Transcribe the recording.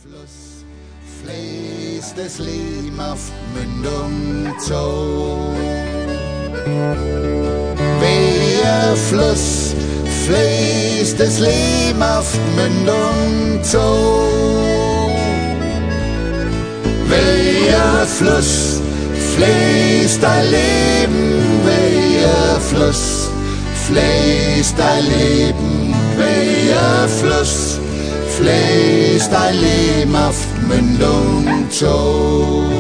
Fluss fließt das Leben auf Mündung zu. Weher Fluss fließt das Leben auf Mündung zu. Weher Fluss fließt dein Leben, weher Fluss fließt dein Leben, weher Fluss fließt dein Leben auf Mündung zu.